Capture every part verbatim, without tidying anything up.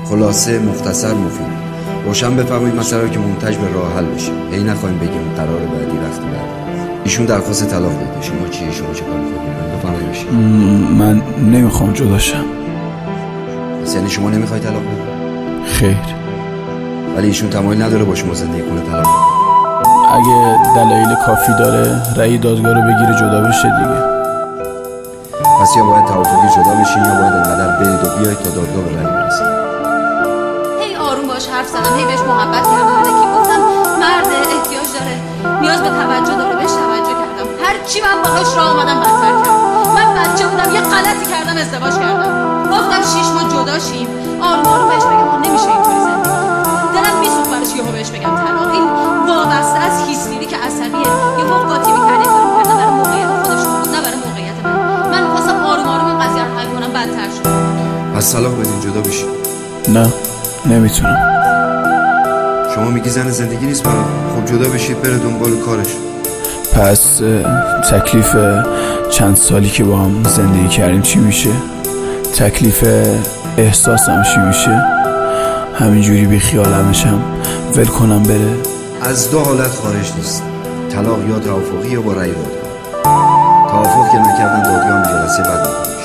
خلاصه، مختصر، مفید. روشن بفرمایید مسئله رو که منتج به راه حل بشه. هی نخوایم بگیم قرار بعدی وقتی بعد. ایشون درخواست طلاق داده. شما چی؟ شما چه کار می‌کنید؟ بفرمایید بشه. من نمیخوام جدا شم. پس یعنی شما نمیخوای طلاق بدی؟ خیر. ولی ایشون تمایل نداره با شما زندگی کنه طلاق بده. اگه دلایل کافی داره رأی دادگاه رو بگیره جدا بشه دیگه. پس یا باید توافقی جدا بشین یا باید انقدر برید و بیاید تا دادگاه به رأی برسه. هی آروم باش حرف زدم، هی بهش محبت کردم، الکی گفتم مرد احتیاج داره، نیاز به توجه داره، بهش توجه کردم. هر چی من باهاش راه اومدم بدتر کردم. من بچه بودم یه غلطی کردم، ازدواج کردم. گفتم شش ماه جدا شیم. آروم آروم بهش بگم ما نمیشه اینطوری زندگی. دلم میسوخت براش یهو بهش بگم طلاق. این وابسته از هیستری که عصبیه. یهو قاطی می‌کنه کارو می‌کنه برای موقعیت خودش بود، نه برای موقعیت من. من می‌خواستم آروم آروم این قضیه رو حل کنم، بدتر شد. پس طلاق بدین جدا بشین. نه نمیتونم. شما میگی زن زندگی نیست برام. خب جدا بشید بره دنبال کارش. پس تکلیف چند سالی که با هم زندگی کردیم چی میشه؟ تکلیف احساسم چی میشه؟ همینجوری بی خیالمشم ول کنم بره؟ از دو حالت خارج نیست. طلاق یا توافقی یا با رأی دادگاه. توافق که نکردن دادگاه هم جلسه بعد میکنش.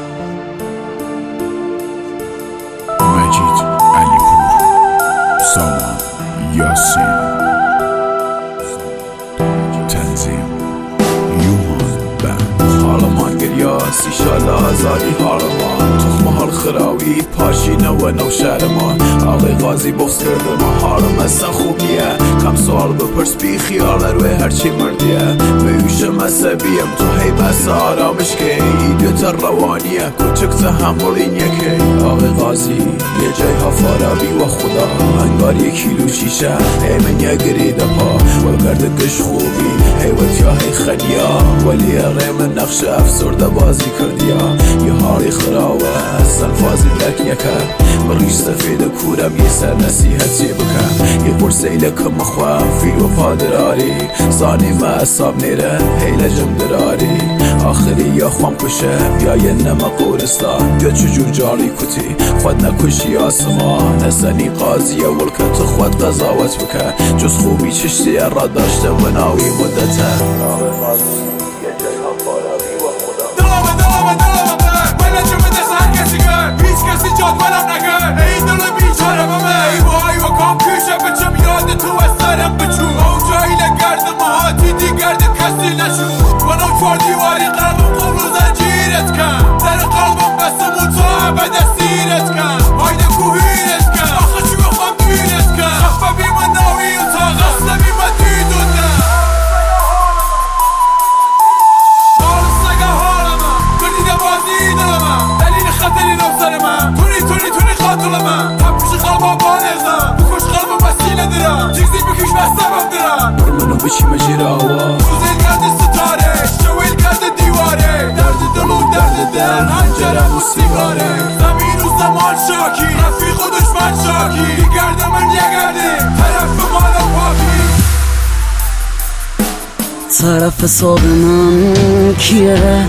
مجید علیپور، سامان یاسین، تنظیم یومان بند. حالا من گریاس ایشالله ازادی حالا ما تخمه حال خراوی پاشینه و نوشهر ما. آقای قاضی بخص کرده ما حالا مثلا خوب نیه. کم سوال بپرس بی خیال روی هرچی مردیه. بیوش مذهبیم تو هی بس آرامش که ایدیوت روانیه کوچک تحمل این یکی. آقای قاضی یه جای ها فارابی و خدا انگار یک کیلو شیشه ای من یه گریده پا و کرده کش خوبی حیوت یا هی خدیا ولی ریم نقش افسرده بازی کردیا. یه حالی خراوه سنفازی درک نکرد و ریش سفید کورم یه سر نصیحتی بکن. یه پرسیله کم خواه فیل و پادراری زانی ما اصاب نیره حیل جم دراری. آخری یا خوام کشه یا یه نمه قورستان یا چجور جاری کتی خود نکشی آسمان. نزنی قاضیه ولکت خود قضاوت بکن جز خوبی چشتی را داشته و ناوی مدته. آقای قاضی یه جای ها فارابی و خدا دلمه دلمه دلمه بر من نجمه دست هر کسی کرد هیچ کسی جاد منم نکرد. ای دل بیچاره بمه ای وای و کام پیشه بچم یاد تو از سرم بچو. او جایی لگرد مهاتی دیگرد کسی نشو. منو چوار دیواری قلبم قبل زنجیرت کن. در قلبم بستم و تو عبد سیرت کن. هایده کوهیرت کن آخه چی بخوام دویرت کن. خفه بی من ناوی و تا غصه بی من دیدونه. حال سگه حال من کردیده بازی دل من دلیل خطری نفسر من تونی تونی تونی خاطر من هم پیش قلبم بانزم بکش قلبم بسیله درم چیزی بکش بستمم درم. برمانو بچی مجیراوا روزیل کرده ستاره شویل کرده دیواره درد دل و درد دل هنجرم و سیگاره. زمین و زمان شاکی رفیق و دشمن شاکی دیگرده من یگرده طرف مال پاکی. طرف حساب من کیه؟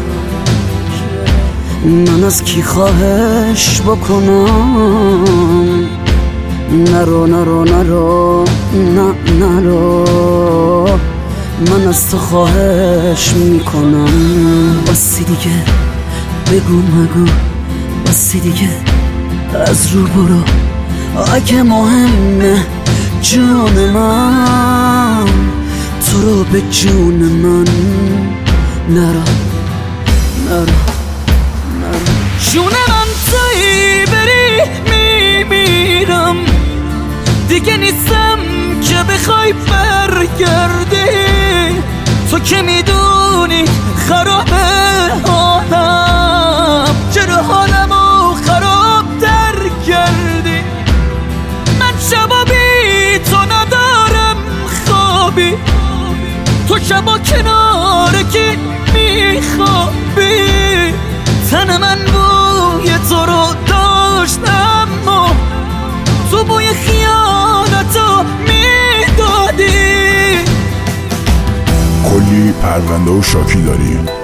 من از کی خواهش بکنم؟ نرو نرو نرو نه نرو من از تو خواهش میکنم. بسی دیگه بگو مگو بسی دیگه از رو برو اگه مهمه جون من تو رو به جون من نرو نرو نرو. جون من تویی بری میمیرم دیگه نیستم که بخوای برگردی. تو که میدونی خرابه حالم چرا حالمو خراب در کردی. من شبا بی تو ندارم خوابی تو شبا کنار کی میخوابی. تن من بوی تو رو داشت اما تو بوی خیانتو میدادی. کلی پرونده و شاکی داریم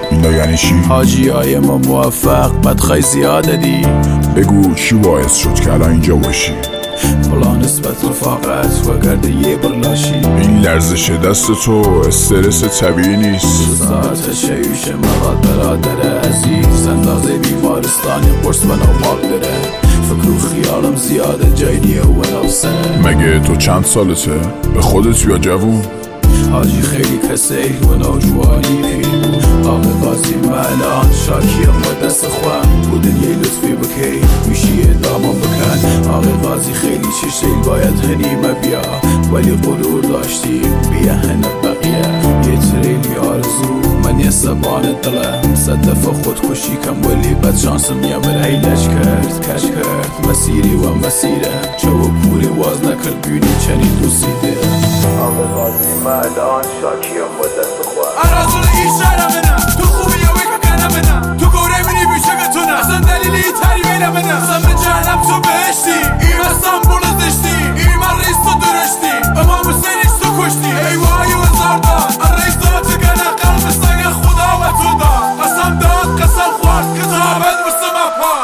اینا یعنی چی؟ حاجی های ما موفق بدخوای زیاده دی. بگو چی باعث شد که الان اینجا باشی؟ فلا نسبت رفاقت و گرده یه برلاشی. این لرزش دست تو استرس طبیعی نیست. ساعت شیوش مقاد برادر عزیز اندازه بیمارستانی قرص و نومال داره. فکر و خیالم زیاده جایدیه و نوسه. مگه تو چند سالته؟ به خودت یا جوون؟ حاجی خیلی کسی و نوجوانی پیر بود. آقا قاضی مالان شاکیم و دست خواه بودن یه لطفی بکی میشی ادامم بکن. آقا قاضی خیلی چیشیل باید هنیمه بیا ولی غرور داشتیم بیا هنه بقیه. یه تریلی آرزو من یه سبان دلم صد دفعه خودکشی کم ولی بد شانسم یه من ایلش کرد کش کرد مسیری و مسیره چو پوری واز نکرد بینی چنین دوسیده. آقا قاضی مالان شاکیم و دست خواه ارازول این شهر منم تو خوبی یا ویکا کنه منم تو گوره منی بیشگتونه اصلا دلیلی تری بینه منم اصلا به جهنم تو بهشتی این مثلا بولا زشتی این من رئیس تو درشتی امام حسینش تو کشتی ای وای و زاردان الرئیس داد گنه قلب سنگ خدا و تو داد قسم داد قسم خورد کتابت بسم اپاد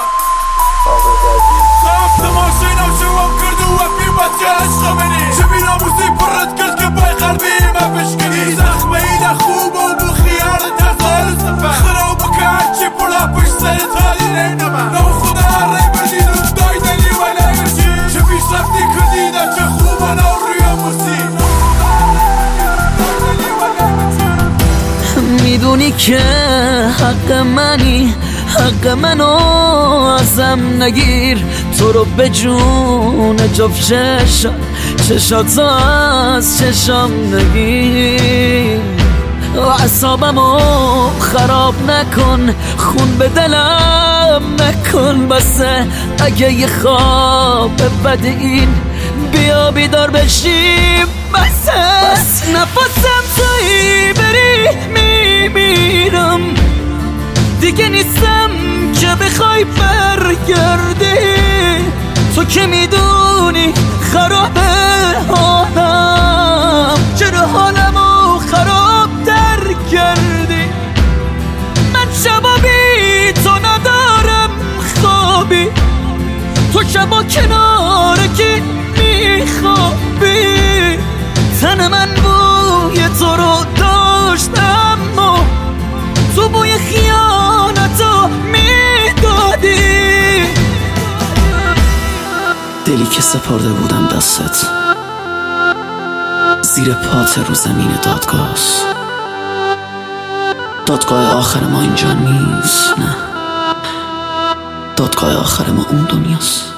سافت ماشینم شوام کردو و بی بچه عشق منی چه بی ناموزی پرد کرد که بای قلبی من بشکنی زخمه ایده خوب و بو خیال تزار سفر خراب بکر چی پلا پش سر تالی رینمه نو خدا ری بردید رو دای دلی و نگرشی چه پیش رفتی کردیده چه خوب و نو روی موسی میدونی که حق منی حق منو ازم نگیر تو رو به جون جفت چشم چشات از چشم نگیر اعصابمو خراب نکن خون به دلم نکن بسه اگه یه خواب بد این بیا بیدار بشیم بسه بس نفسم توی بری میمیرم دیگه نیستم که بخوای برگردی تو که میدونی خرابه حالم چرا حالمو خراب در کردی من شبا بی تو ندارم خوابی تو شبا کنار کی میخوابی تن من بوی تو رو داشت اما تو بوی خیانتو میدادی دلی که سپرده بودم دستت زیر پات رو زمین دادگاهست دادگاه آخر ما اینجا نیست نه دادگاه آخر ما اون دنیاست